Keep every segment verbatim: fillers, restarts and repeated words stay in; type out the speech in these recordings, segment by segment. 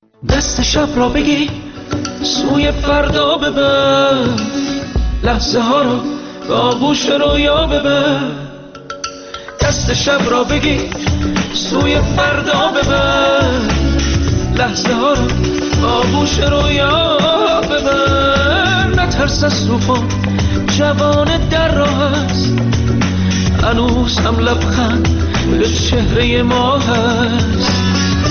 دست شب را بگی سوی فردا ببر، لحظه ها رو به آغوش رویا ببر. دست شب را بگی سوی فردا ببر، لحظه ها رو به آغوش رویا ببر. نترس از طوفان، جوان در راه است، هنوز هم لبخند به چهره ما هست.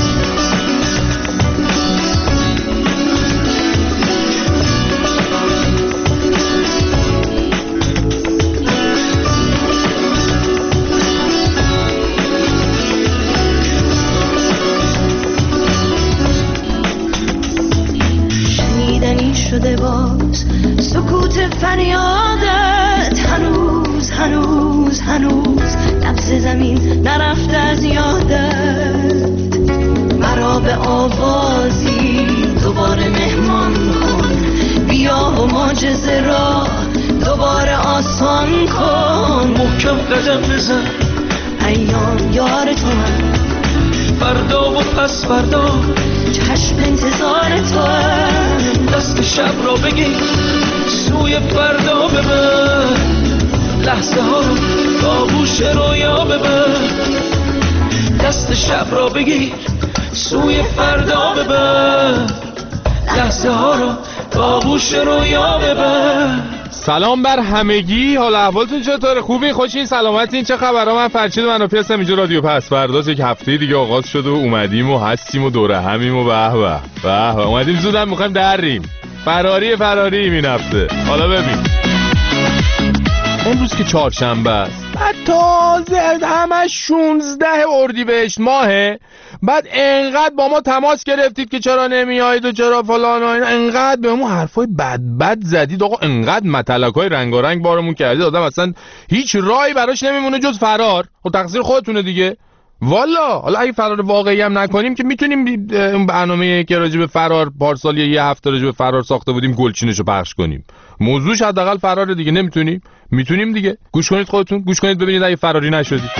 شده باز سکوت فریادت، هنوز هنوز هنوز لبز زمین نرفته از یادت. مرا به آوازی دوباره مهمان کن، بیا و معجزه را دوباره آسان کن. محکم قدم بزن، ایام یار تو هم، فردا و پس فردا چشم انتظار تو هم. دست شب را بگی سوی فردا ببر، لحظه ها رو به آغوش رویا ببر. دست شب را بگی سوی فردا ببر، لحظه ها رو به آغوش رویا ببر. سلام بر همگی، حال احوالتون چطوره؟ خوبین؟ خوشین؟ سلامتین؟ چه خبرها؟ من فرشید منافی هستم، اینجا رادیو پس فرداست. یک هفته دیگه آغاز شد و اومدیم و هستیم و دوره همیم و به به به به اومدیم زودم میخوایم دریم. فراری فراری این هفته. حالا ببین امروز که چهارشنبه است، بعد تازه همه شانزده اردیبهشت ماهه، بعد انقدر با ما تماس گرفتید که چرا نمیایید و چرا فلان و این، انقدر به ما حرفای بد بد زدید آقا، انقدر متلکای رنگارنگ بارمون کردید، آدم اصلا هیچ راهی براش نمیمونه جز فرار. خب تقصیر خودتونه دیگه والا. حالا اگه فرار واقعی هم نکنیم که میتونیم اون برنامه که راجع به فرار پارسال یه هفته راجع به فرار ساخته بودیم گلچینشو پخش کنیم. موضوعش حداقل فرار دیگه. نمیتونیم؟ میتونیم دیگه. گوش کنید خودتون، گوش کنید ببینید اگه فراری نشدید.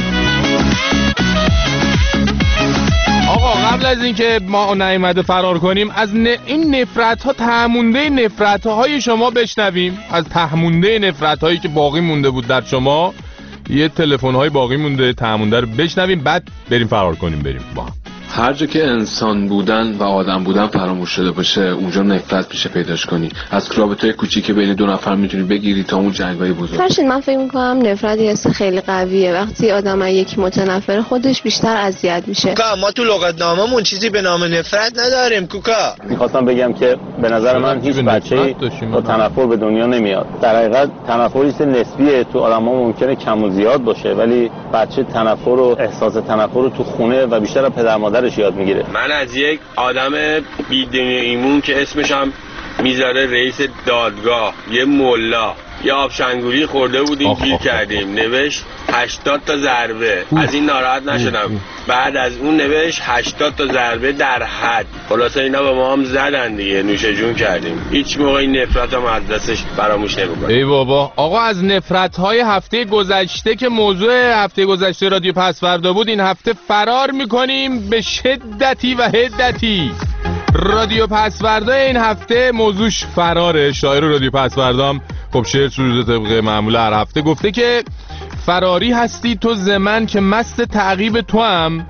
آقا قبل از اینکه ما نیومده فرار کنیم، از ن... این نفرت ها، تهمونده نفرت های شما بشنویم. از تهمونده نفرت هایی که باقی مونده بود در شما، یه تلفن های باقی مونده تهمونده رو بشنویم، بعد بریم فرار کنیم. بریم با هم. هر جا که انسان بودن و آدم بودن فراموش شده باشه، اونجا نفرت میشه پیداش کنی. از رابطه کوچیک بین دو نفر میتونی بگیری تا اون جنگ‌های بزرگ. فرشید من فکر می‌کنم نفرت یه حس خیلی قویه. وقتی آدم از یکی متنفر، خودش بیشتر اذیت میشه. کوکا ما تو لغتنامه‌مون چیزی به نام نفرت نداریم. کوکا می‌خواستم بگم که به نظر من هیچ بچه‌ای با تنفر به دنیا نمیاد. در حقیقت تنفری است نسبیه، تو آدم‌ها ممکنه کم و زیاد باشه، ولی بچه تنفر و احساس تنفر رو تو خونه و بیشتر از پدر مادرش یاد میگیره. من از یک آدم بی‌دنیا ایمون که اسمش هم میذاره رئیس دادگاه، یه ملا، یه آبشنگوری خورده بودیم گیر کردیم، نوشت هشتاد تا ضربه. از این ناراحت نشدم. بعد از اون نوشت هشتاد تا ضربه در حد. خلاصه اینا به ما هم زدن دیگه، نوش جون کردیم. هیچ موقع این نفرت هم از دستش فراموش نمی‌کنم. ای بابا آقا، از نفرت‌های هفته گذشته که موضوع هفته گذشته رادیو پس فردا بود، این هفته فرار می‌کنیم به شدتی و حدتی. رادیو پس فردا این هفته موضوعش فراره. شاعر رادیو پس فردام خب شعر سروده طبق معمول هر هفته گفته که فراری هستی تو زمن که مست تعقیب تو هم،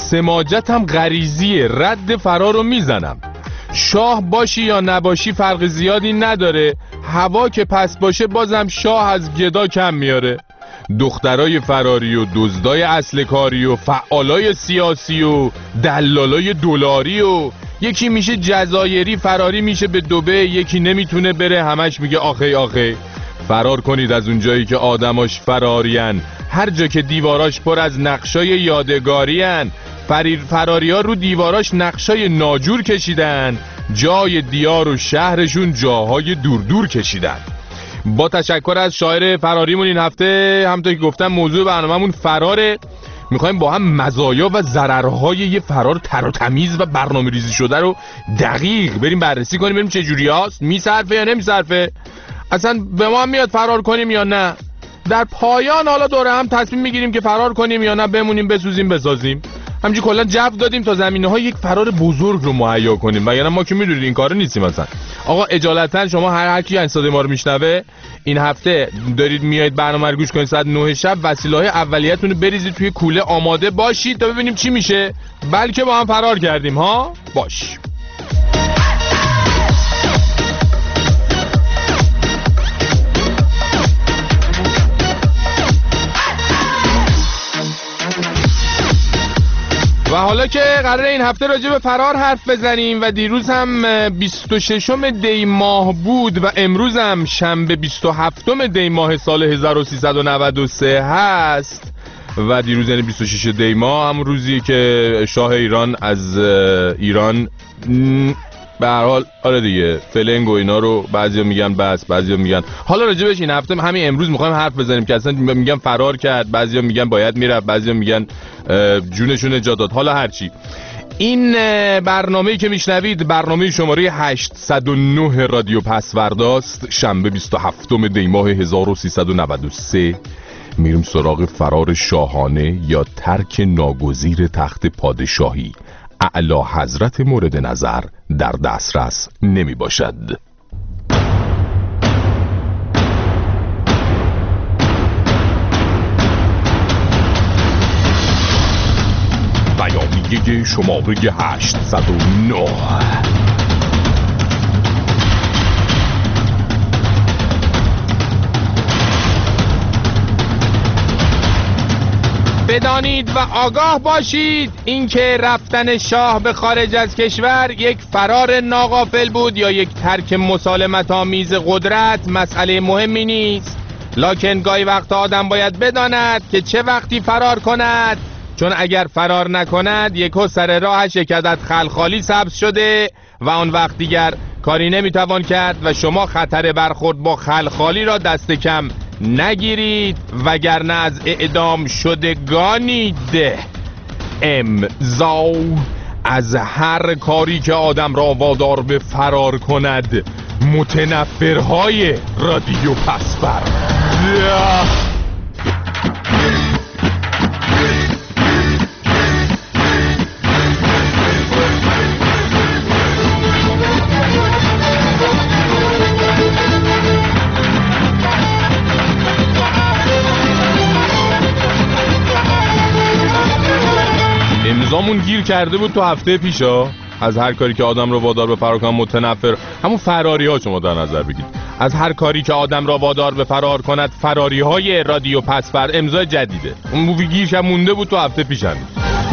سماجتم غریزیه رد فرارو میزنم. شاه باشی یا نباشی فرق زیادی نداره، هوا که پس باشه بازم شاه از گدا کم میاره. دخترای فراری و دزدای اصل کاری و فعالای سیاسی و دلالای دلاری و یکی میشه جزایری فراری میشه به دبی، یکی نمیتونه بره همش میگه آخی آخی. فرار کنید از اون جایی که آدماش فرارین، هر جا که دیواراش پر از نقشای یادگارین. فریر فراری ها رو دیواراش نقشای ناجور کشیدن، جای دیار و شهرشون جاهای دور دور کشیدن. با تشکر از شاعر فراریمون این هفته، همونطور که گفتم موضوع برنامه‌مون فراره. میخوایم با هم مزایا و ضررهای یه فرار تر و تمیز و برنامه‌ریزی شده رو دقیق بریم بررسی کنیم، بریم چه جوری هست، میصرفه یا نمیصرفه، اصلا به ما هم میاد فرار کنیم یا نه. در پایان حالا دوره هم تصمیم میگیریم که فرار کنیم یا نه، بمونیم بسوزیم بسازیم. همینجوری کلا جو دادیم تا زمینه‌های یک فرار بزرگ رو مهیا کنیم، وگرنه ما که میدونید این کارو نیستیم. مثلا آقا اجالتا شما هر هر کی این صدای ما رو میشنوه این هفته دارید میایید برنامه رو گوش کنید ساعت نه شب، وسیله‌های اولیه‌تون رو بریزید توی کوله آماده باشید تا ببینیم چی میشه. بلکه با هم فرار کردیم ها. باش. و حالا که قراره این هفته راجع به فرار حرف بزنیم و دیروز هم بیست و ششم دی ماه بود و امروز هم شنبه بیست و هفتم دی ماه سال هزار و سیصد و نود و سه هست و دیروز یعنی بیست و شش دی ماه هم روزی که شاه ایران از ایران به هر حال آره دیگه فلنگ و اینا رو بعضیا میگن بس، بعضیا میگن حالا راجبش این هفته همین امروز میخوایم حرف بزنیم که اصلا میگن فرار کرد، بعضیا میگن باید میرفت، بعضیا میگن جونشون جا داد. حالا هرچی، این برنامه‌ای که میشنوید برنامه شماره هشتصد و نه رادیو پسورداست. شنبه بیست و هفتم دی ماه هزار و سیصد و نود و سه میریم سراغ فرار شاهانه یا ترک ناگزیر تخت پادشاهی. اعلی حضرت مورد نظر در دسترس نمی باشد. بیانیه شماره هشتصد و نه. بدانید و آگاه باشید اینکه رفتن شاه به خارج از کشور یک فرار ناغافل بود یا یک ترک مسالمت آمیز قدرت مسئله مهمی نیست، لکن گاهی وقت آدم باید بداند که چه وقتی فرار کند، چون اگر فرار نکند یکو سر راهش یک عدد خلخالی سبز شده و آن وقت دیگر کاری نمیتوان کرد و شما خطر برخورد با خلخالی را دست کم نگیرید وگرنه از اعدام شدگانید. امضا از هر کاری که آدم را وادار به فرار کند. متنفرهای رادیو پسورد. امضامون گیر کرده بود تو هفته پیشا. از هر کاری که آدم را وادار به فرار کند متنفر، همون فراری ها شما در نظر بگید. از هر کاری که آدم را وادار به فرار کند فراری های رادیو پسورد امضای جدیده. اون مووی گیرش هم مونده بود تو هفته پیش هم.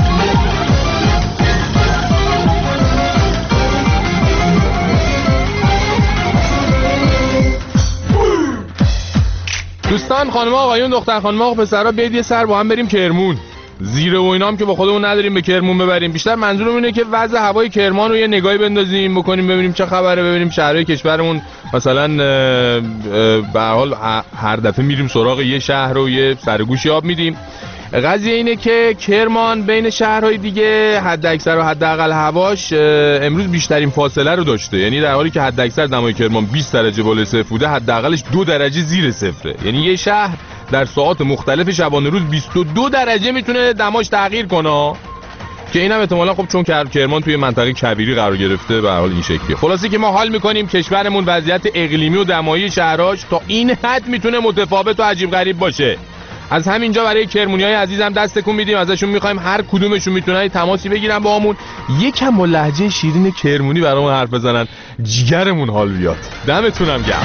دوستان، خانم آقایون، دختر خانم آقا پسرها، بیاید یه سر با هم بریم کرمون. زیره و اینام که با خودمون نداریم به کرمون ببریم. بیشتر منظورم اینه که وضع هوای کرمان رو یه نگاهی بندازیم بکنیم ببینیم چه خبره، ببینیم شهرهای کشورمون مثلا به هر حال هر دفعه میریم سراغ یه شهر رو یه سرگوشی آب میدیم. قضیه اینه که کرمان بین شهرهای دیگه حد اکثر و حد اقل هواش امروز بیشترین فاصله رو داشته. یعنی در حالی که حد اکثر دمای کرمان بیست درجه بالای صفر بوده، حد اقلش دو درجه زیر صفره. یعنی یه شهر در ساعات مختلف شبانه روز بیست و دو درجه میتونه دماش تغییر کنه، که اینم احتمالاً خب چون کرمان توی منطقه کویری قرار گرفته به هر حال این شکلیه. خلاصه که ما حال میکنیم کشورمون وضعیت اقلیمی و دمایی شهرهاش تا این حد میتونه متفاوت و عجیب غریب باشه. از همینجا برای کرمونیای عزیزم دست تکون میدیم، ازشون میخوایم هر کدومشون میتونن تماسی بگیرن با همون، یکم با لهجه شیرین کرمونی برامون حرف بزنن، جیگرمون حال بیاد. دمتونم گرم.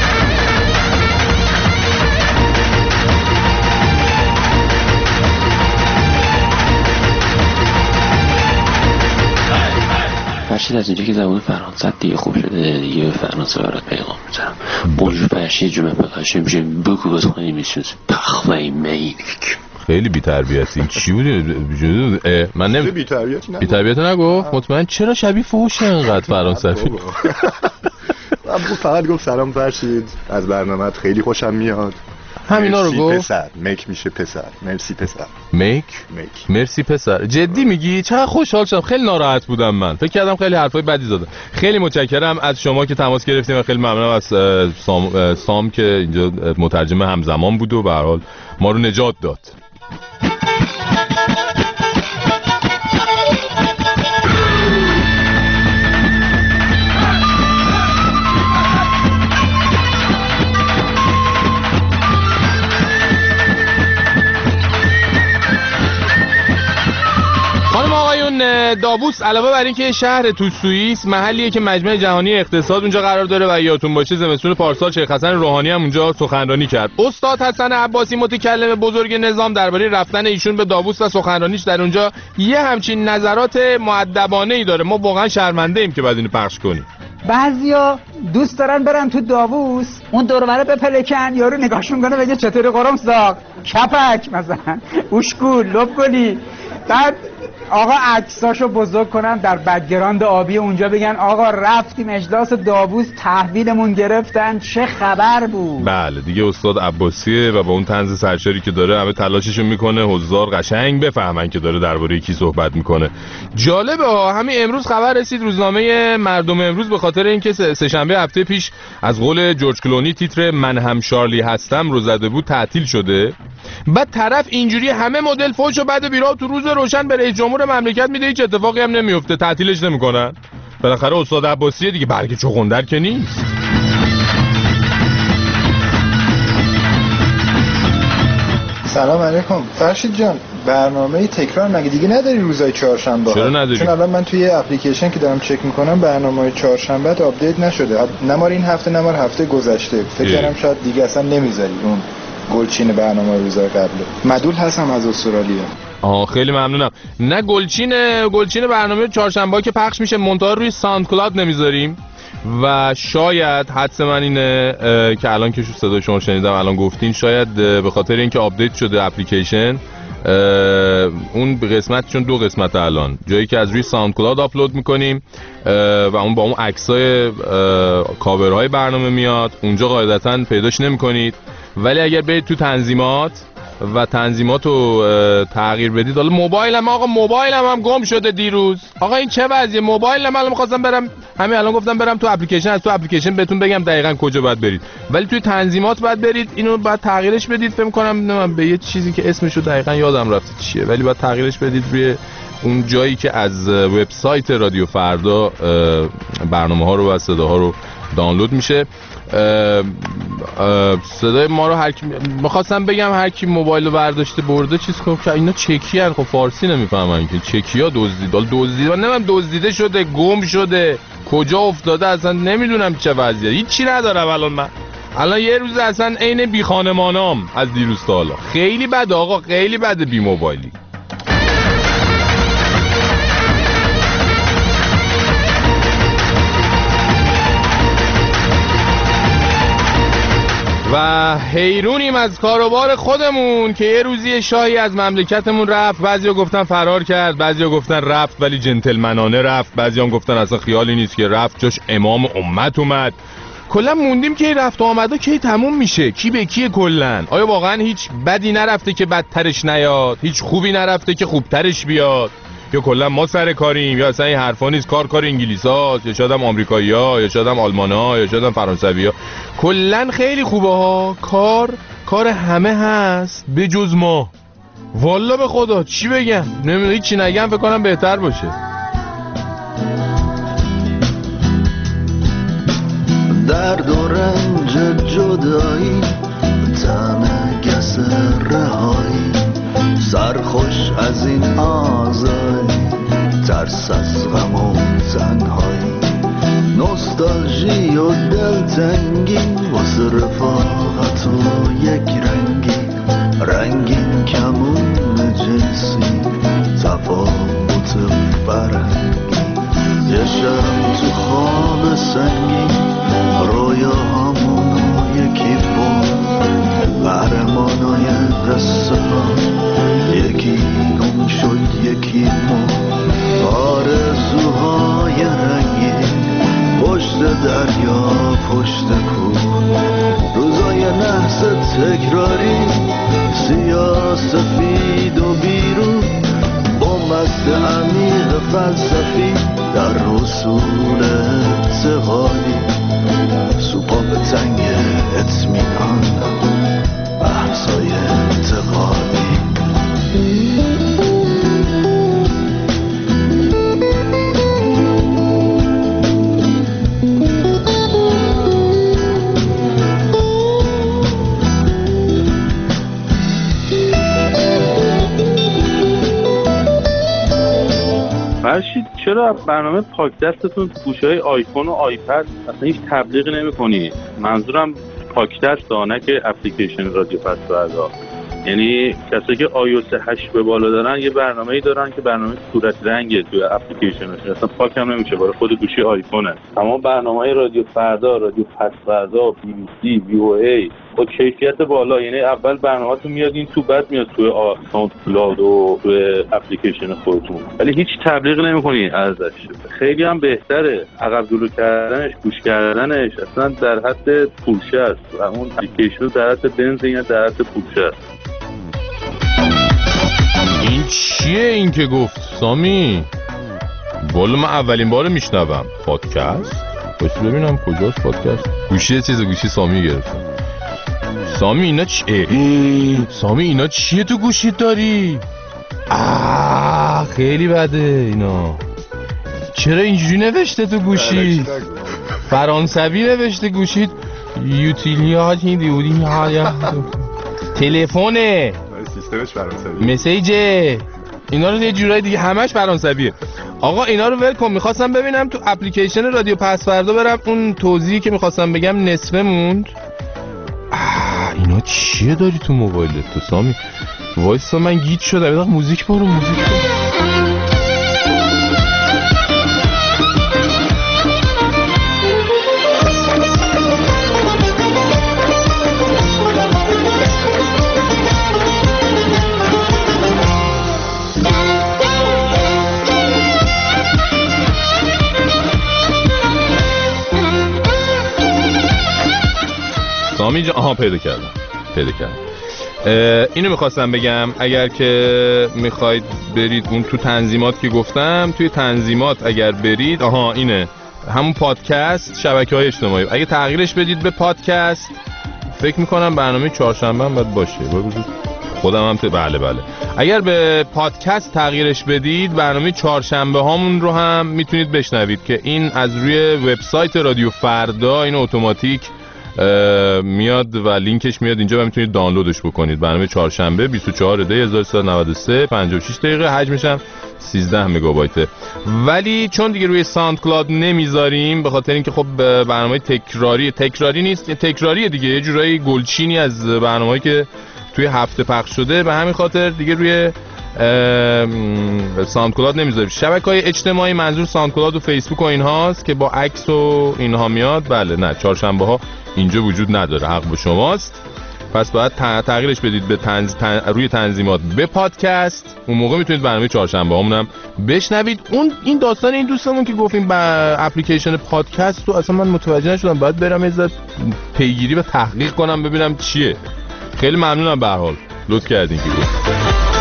فرشید از اینجا که زبان فرانسه دیگه خوب شده دیگه به فرانسه برات پیغام میزنم. بونجور فرشید جمعه بخشیم میشه بگو باز خواهی میشونست پخوای میلیک. خیلی بی تربیتی. چی بوده؟ من نمی... بی تربیتی نگو. بی تربیتی نگو؟ مطمئن چرا شبیه فوشه انقدر فرانسوی؟ من فقط گفت سلام فرشید، از برنامه‌ات خیلی خوشم میاد. همینا رو گفت. پسر میک میشه پسر. مرسی پسر. میک؟ میک. مرسی پسر. جدی میگی؟ چقدر خوشحال شدم. خیلی ناراحت بودم من. فکر کردم خیلی حرفای بدی زدم. خیلی متشکرم از شما که تماس گرفتیم و خیلی ممنونم از سام, سام که اینجا مترجم همزمان بود و به هر حال ما رو نجات داد. داووس علاوه بر اینکه شهر تو سوئیس، محلیه که مجمع جهانی اقتصاد اونجا قرار داره و یادتون باشه زمستون پارسال شیخ حسن روحانی هم اونجا سخنرانی کرد. استاد حسن عباسی متکلم بزرگ نظام درباره رفتن ایشون به داووس و سخنرانیش در اونجا یه همچین نظرات مؤدبانه‌ای داره. ما واقعا شرمنده ایم که بعد اینو پخش کنیم. بعضیا دوست دارن برن تو داووس اون دور و بر بپلکن، یارو نگاهشون کنه بگه چطوری قرم ساق کپک مثلا اوشکول لبگلی، بعد آقا عکساشو بزرگ کنن در بک‌گراند آبی اونجا بگن آقا رفتیم اجلاس داووس تحویلمون گرفتن چه خبر بود. بله دیگه استاد عباسیه و با اون طنز سرشاری که داره همه تلاششو میکنه حضار قشنگ بفهمن که داره درباره کی صحبت میکنه. جالبه ها، همین امروز خبر رسید روزنامه مردم امروز به خاطر اینکه سه شنبه هفته پیش از قول جورج کلونی تیتر من هم شارلی هستم رو زده بود تعطیل شده. بعد طرف اینجوری همه مدل فوشو بعد بیرا تو روز روشن به رئیس جمهور مملکت میده، هیچ اتفاقی هم نمیفته، تعطیلش نمیکنن. بالاخره استاد عباسیه دیگه، برگ چغندر که نیست. سلام علیکم فرشید جان، برنامه تکرار مگه دیگه نداری روزای چهارشنبه؟ چرا نداری؟ چون الان من توی اپلیکیشن که دارم چک میکنم برنامه چهارشنبه آپدیت نشده، نمار این هفته نمار هفته گذشته. فکر کردم شاید دیگه اصلا نمیذاری اون گلچین برنامه روزای قبله. مدول هستم از استرالیا. آه خیلی ممنونم. نه گلچین گلچین برنامه چهارشنبه که پخش میشه منتها روی ساوند کلاود نمیذاریم و شاید حدس من اینه که الان که صدای شما شنیدم الان گفتین شاید به خاطر اینکه آپدیت شده اپلیکیشن اون قسمت، چون دو قسمت الان جایی که از روی ساوند کلاود آپلود میکنیم و اون با اون عکسای کاورهای برنامه میاد اونجا قاعدتا پیداش نمیکنید، ولی اگر برید تو تنظیمات و تنظیمات رو تغییر بدید. حالا موبایلم آقا موبایلم هم گم شده دیروز. آقا این چه وضعیه؟ موبایلم الان می‌خواستم برم همین الان گفتم برم تو اپلیکیشن، از تو اپلیکیشن بهتون بگم دقیقاً کجا باید برید، ولی توی تنظیمات باید برید اینو بعد تغییرش بدید. فکر کنم به یه چیزی که اسمش رو دقیقاً یادم رفته چیه، ولی باید تغییرش بدید روی اون جایی که از وبسایت رادیو فردا برنامه‌ها رو و صداها رو دانلود میشه. اه اه صدای ما رو هر کی می‌خواستم بگم هر کی موبایل رو برداشته برده چیز کنه که اینا چکی ان، خب فارسی نمیفهمن که چکی‌ها دزدید، حالا دزدید نمیدونم دزدیده شده گم شده کجا افتاده اصلا نمیدونم چه وضعیه، هیچی ندارم الان. من الان یه روز اصلا عین بی خانمانام از دیروز تا حالا. خیلی بده آقا، خیلی بده بی موبایلی. و حیرونیم از کاروبار خودمون که یه روزی شاهی از مملکتمون رفت. بعضیا گفتن فرار کرد، بعضیا گفتن رفت ولی جنتلمنانه رفت، بعضیا هم گفتن اصلا خیالی نیست که رفت جاش امام امت اومد. کلا موندیم که رفت و آمده کی تموم میشه، کی به کیه کلا. آیا واقعا هیچ بدی نرفته که بدترش نیاد، هیچ خوبی نرفته که خوبترش بیاد، یا کلا ما سر کاریم، یا اصلا این حرفا نیست، کار کار انگلیساست، یا شاید هم آمریکایی‌ها، یا شاید هم آلمان‌ها، یا شاید هم فرانسوی‌ها. کلا خیلی خوبه ها، کار کار همه هست به جز ما. والا به خدا چی بگم، نمیدونم هیچ چی نگم فکر کنم بهتر باشه. درد و رنج جدایی، طعم گس رهایی، سرخوش از این آزاری، ترس از غم و تنهایی، نوستالژی و دلتنگی، واسه رفاقت و یک رنگی، رنگین کمون جنسی، تفاوت فرهنگی، یه شب تو خواب سنگی، رویاهامون یکی بود، قهرمانای قصه ها یکی گم شد یکی مرد، آرزوهای رنگین پشت دریا پشت کوه، روزای نحس تکراری سیاه سفید و بیرون، با مست عمیق فلسفی در رسول اعتقادی، سوپا به تنگ اطمینان بحثای انتقادی. چرا برنامه پادکستتون تو گوشی‌های آیفون و آیپد اصلا هیچ تبلیغ نمی‌کنی؟ منظورم پادکست ها، نه که اپلیکیشن رادیو پسوردا. یعنی کسایی که آی او اس هشت به بالا دارن یه برنامه‌ای دارن که برنامه صورت رنگه توی اپلیکیشنش، اصلا پاک هم نمیشه، برای خود گوشی آیفونه. تمام برنامه‌های رادیو فردا، رادیو پسوردا، بی بی سی، وی او ای با کیفیت بالا، یعنی اول برنامه‌تون میاد این تو، بعد میاد توی ساوند کلاود و توی اپلیکیشن خودتون، ولی هیچ تبلیغ نمی‌کنین ازش. خیلی هم بهتره، عقب جلو کردنش، گوش کردنش اصلا در حد پولشه است. اون اپلیکیشن در حد بنز یا در حد پولشه است. این چیه این که گفت سامی؟ والا من اولین بار میشنوم پادکست. باشه ببینم کجاست پادکست. گوشی چیز گوشی سامی گرفتم. سامی اینا چیه؟ سامی اینا چیه تو گوشیت داری؟ آه خیلی بده اینا. چرا اینجوری نوشته تو گوشی؟ فرانسوی نوشته گوشیت. یوتیلیا چی دیودی ها تلفونه سیستمش فرانسوی، مسیج اینا رو یه جورای دیگه همش فرانسویه. آقا اینا رو ول کن. میخواستم ببینم تو اپلیکیشن رادیو پسوردا برم اون توضیحی که میخواستم بگم نصفه موند. آه اینا چیه داری تو موبایلت تو سامی؟ وایسا من گیج شدم. یه موزیک برو موزیک برو. سامی جان آها پیدا کردم پیدا کردم اینو میخواستم بگم. اگر که میخواید برید اون تو تنظیمات که گفتم، توی تنظیمات اگر برید، آها اینه همون پادکست، شبکه‌های اجتماعی، اگه تغییرش بدید به پادکست، فکر میکنم برنامه چهارشنبه هم باید باشه. خودم هم ت... بله بله اگر به پادکست تغییرش بدید، برنامه چهارشنبه هامون رو هم میتونید بشنوید که این از روی وبسایت رادیو فردا این اتوماتیک میاد و لینکش میاد اینجا و میتونید دانلودش بکنید. برنامه چهارشنبه بیست و چهارم دی هزار و سیصد و نود و سه پنجاه و شش دقیقه، حجمش هم سیزده مگابایته. ولی چون دیگه روی ساوند کلاود نمیذاریم به خاطر اینکه خب برنامه تکراری تکراری نیست، تکراریه دیگه، یه جورایی گلچینی از برنامه‌ای که توی هفته پخش شده، به همین خاطر دیگه روی ساوند کلاود نمیذاریم. شبکه‌های اجتماعی منظور ساوند کلاود و فیسبوک و اینهاست که با عکس و اینها میاد. بله نه چهارشنبه ها اینجا وجود نداره، حق به شماست. پس باید تغییرش بدید به تنز... تن... روی تنظیمات به پادکست. اون موقع میتونید برنامه چهارشنبه هامونم بشنوید. اون این داستان این دوستمون که گفتیم با اپلیکیشن پادکست رو اصلا من متوجه نشدم، باید برم یه ذره پیگیری و تحقیق کنم ببینم چیه. خیلی ممنونم به هر حال لطف کردین که گفت.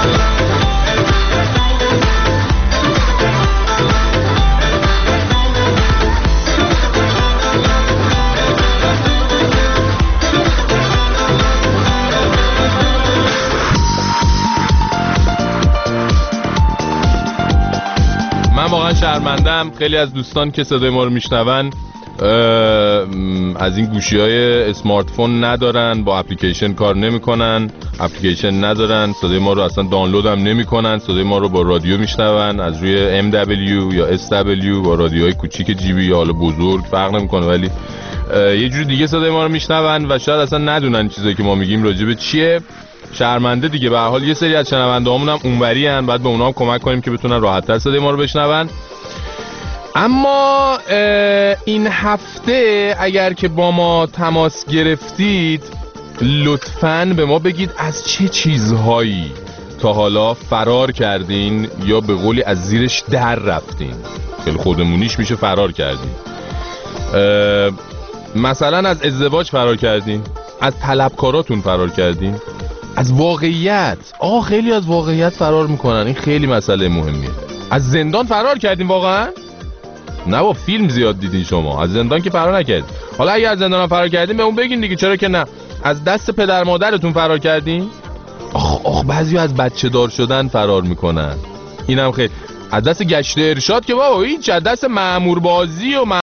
من واقعا شرمندم. خیلی از دوستان که صدای ما رو میشنون از این گوشی‌های اسمارت فون ندارن، با اپلیکیشن کار نمی‌کنن، اپلیکیشن ندارن، صدای ما رو اصلا دانلود هم نمی‌کنن، صدای ما رو با رادیو میشنون از روی ام دبلیو یا اس دبلیو، با رادیوهای کوچیک جیبی یا حالا بزرگ فرق نمی‌کنه، ولی یه جوری دیگه صدای ما رو میشنون و شاید اصلا ندونن چیزایی که ما میگیم راجع به چیه. شرمنده دیگه. به هر حال یه سری از شنونده‌هامون هم اونوری ان، بعد به اونها هم کمک کنیم که بتونن راحت‌تر صدای ما رو بشنون. اما این هفته اگر که با ما تماس گرفتید، لطفاً به ما بگید از چه چیزهایی تا حالا فرار کردین یا به قولی از زیرش در رفتین. خیلی خودمونیش میشه فرار کردین. مثلا از ازدواج فرار کردین، از طلبکاراتون فرار کردین، از واقعیت. آه خیلی از واقعیت فرار میکنن، این خیلی مسئله مهمیه. از زندان فرار کردین واقعا؟ نه با فیلم زیاد دیدین شما، از زندان که فرار نکردین. حالا اگه از زندان فرار کردین به اون بگین دیگه، چرا که نه. از دست پدر مادرتون فرار کردین؟ آخ آخ بعضی از بچه دار شدن فرار میکنن، اینم خیلی. از دست گشت ارشاد که بابا هیچ، از دست مأمور بازی و